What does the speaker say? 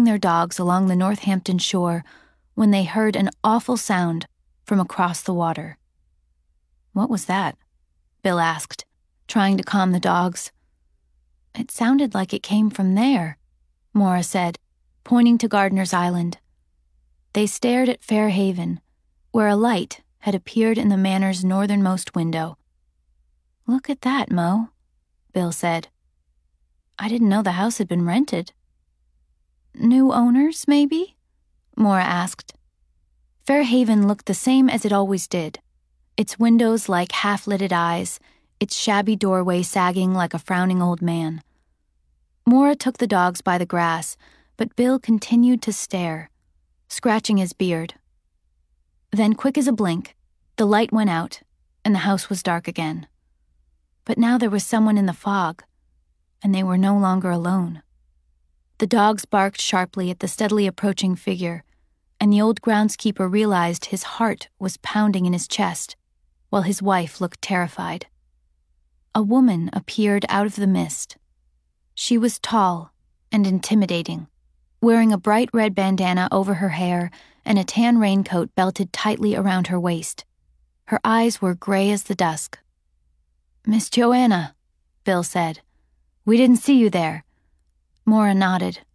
their dogs along the Northampton shore when they heard an awful sound from across the water. "What was that?" Bill asked, trying to calm the dogs. "It sounded like it came from there," Maura said, pointing to Gardiner's Island. They stared at Fairhaven, where a light had appeared in the manor's northernmost window. "Look at that, Mo," Bill said. "I didn't know the house had been rented." "New owners, maybe?" Maura asked. Fairhaven looked the same as it always did, its windows like half-lidded eyes, its shabby doorway sagging like a frowning old man. Maura took the dogs by the grass, but Bill continued to stare, scratching his beard. Then, quick as a blink, the light went out, and the house was dark again. But now there was someone in the fog, and they were no longer alone. The dogs barked sharply at the steadily approaching figure, and the old groundskeeper realized his heart was pounding in his chest, while his wife looked terrified. A woman appeared out of the mist. She was tall and intimidating, wearing a bright red bandana over her hair and a tan raincoat belted tightly around her waist. Her eyes were gray as the dusk. "Miss Joanna," Bill said. "We didn't see you there." Maura nodded,